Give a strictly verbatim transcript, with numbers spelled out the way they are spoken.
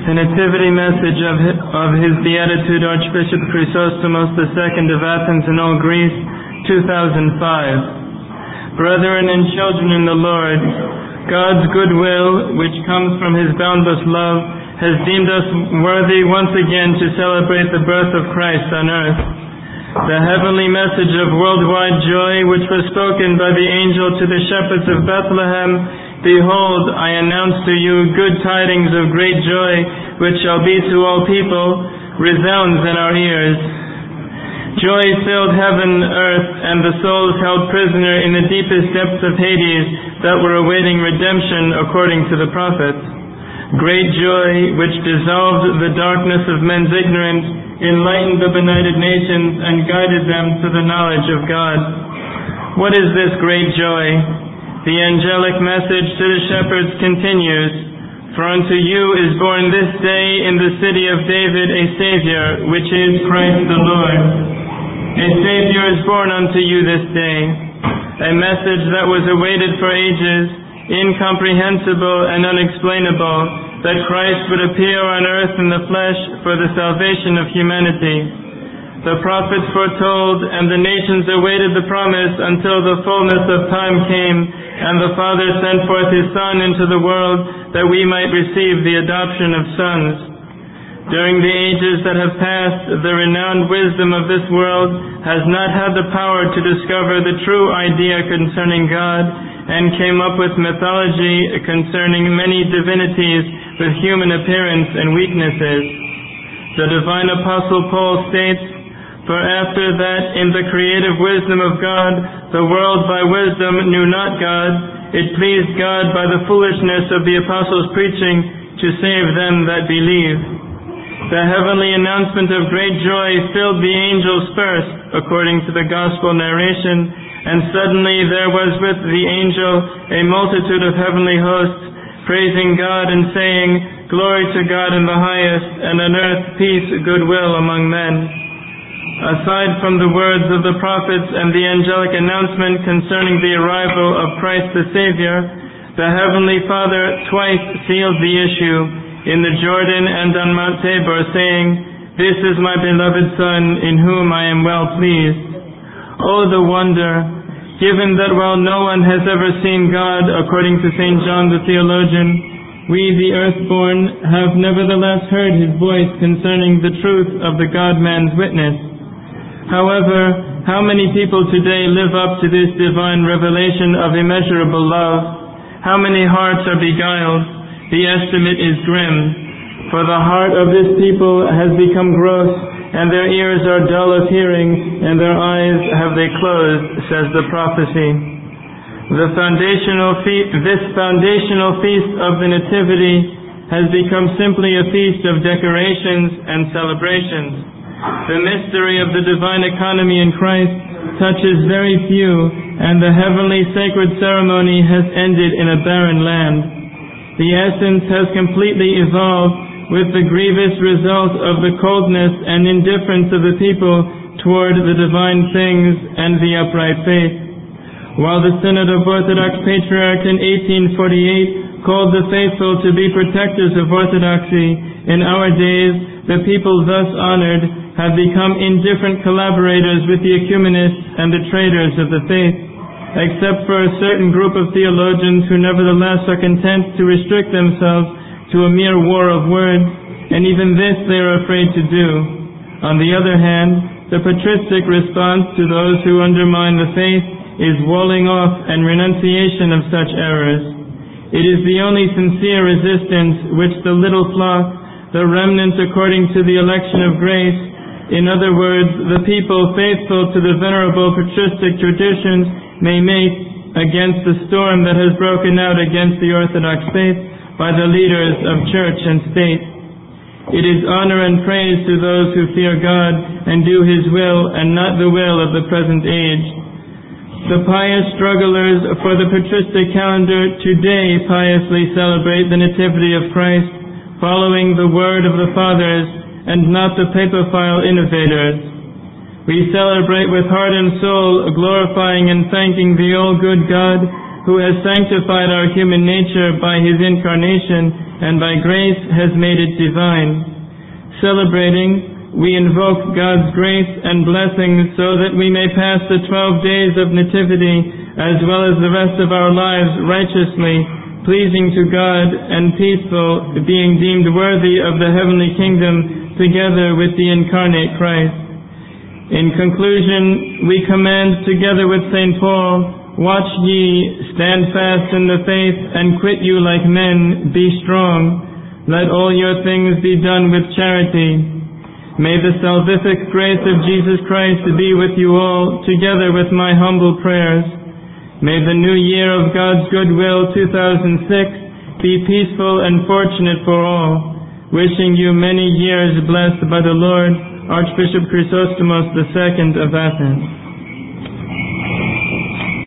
The Nativity Message of his, of his Beatitude Archbishop Chrysostomos the Second of Athens in all Greece, two thousand five. Brethren and children in the Lord, God's good will, which comes from His boundless love, has deemed us worthy once again to celebrate the birth of Christ on earth. The heavenly message of worldwide joy, which was spoken by the angel to the shepherds of Bethlehem, "Behold, I announce to you good tidings of great joy, which shall be to all people," resounds in our ears. Joy filled heaven, earth, and the souls held prisoner in the deepest depths of Hades that were awaiting redemption according to the prophets. Great joy, which dissolved the darkness of men's ignorance, enlightened the benighted nations, and guided them to the knowledge of God. What is this great joy? The angelic message to the shepherds continues, "For unto you is born this day in the city of David a Savior, which is Christ the Lord." A Savior is born unto you this day. A message that was awaited for ages, incomprehensible and unexplainable, that Christ would appear on earth in the flesh for the salvation of humanity. The prophets foretold, and the nations awaited the promise until the fullness of time came, and the Father sent forth His Son into the world that we might receive the adoption of sons. During the ages that have passed, the renowned wisdom of this world has not had the power to discover the true idea concerning God, and came up with mythology concerning many divinities with human appearance and weaknesses. The divine Apostle Paul states, "For after that, in the creative wisdom of God, the world by wisdom knew not God, it pleased God by the foolishness of the apostles' preaching to save them that believe." The heavenly announcement of great joy filled the angels first, according to the gospel narration, and suddenly there was with the angel a multitude of heavenly hosts, praising God and saying, "Glory to God in the highest, and on earth peace, goodwill among men." Aside from the words of the prophets and the angelic announcement concerning the arrival of Christ the Savior, the Heavenly Father twice sealed the issue in the Jordan and on Mount Tabor, saying, "This is my beloved Son, in whom I am well pleased." Oh, the wonder! Given that while no one has ever seen God, according to Saint John the Theologian, we, the earthborn, have nevertheless heard His voice concerning the truth of the God-man's witness. However, how many people today live up to this divine revelation of immeasurable love? How many hearts are beguiled? The estimate is grim. For the heart of this people has become gross, and their ears are dull of hearing, and their eyes have they closed, says the prophecy. The foundational fe- this foundational feast of the Nativity has become simply a feast of decorations and celebrations. The mystery of the divine economy in Christ touches very few, and the heavenly sacred ceremony has ended in a barren land. The essence has completely evolved, with the grievous result of the coldness and indifference of the people toward the divine things and the upright faith. While the Synod of Orthodox Patriarchs in eighteen forty-eight called the faithful to be protectors of orthodoxy, in our days the people thus honored have become indifferent collaborators with the ecumenists and the traitors of the faith, except for a certain group of theologians who nevertheless are content to restrict themselves to a mere war of words, and even this they are afraid to do. On the other hand, the patristic response to those who undermine the faith is walling off and renunciation of such errors. It is the only sincere resistance which the little flock, the remnant according to the election of grace, in other words, the people faithful to the venerable patristic traditions, may make against the storm that has broken out against the Orthodox faith by the leaders of church and state. It is honor and praise to those who fear God and do His will and not the will of the present age. The pious strugglers for the patristic calendar today piously celebrate the Nativity of Christ, following the word of the Fathers and not the papophile innovators. We celebrate with heart and soul, glorifying and thanking the all-good God, who has sanctified our human nature by his incarnation and by grace has made it divine. Celebrating, we invoke God's grace and blessings so that we may pass the twelve days of Nativity as well as the rest of our lives righteously, pleasing to God and peaceful, being deemed worthy of the heavenly kingdom together with the incarnate Christ. In conclusion, we command together with Saint Paul, watch ye, stand fast in the faith, and quit you like men, be strong. Let all your things be done with charity. May the salvific grace of Jesus Christ be with you all, together with my humble prayers. May the new year of God's goodwill two thousand six be peaceful and fortunate for all. Wishing you many years blessed by the Lord, Archbishop Chrysostomos the Second of Athens.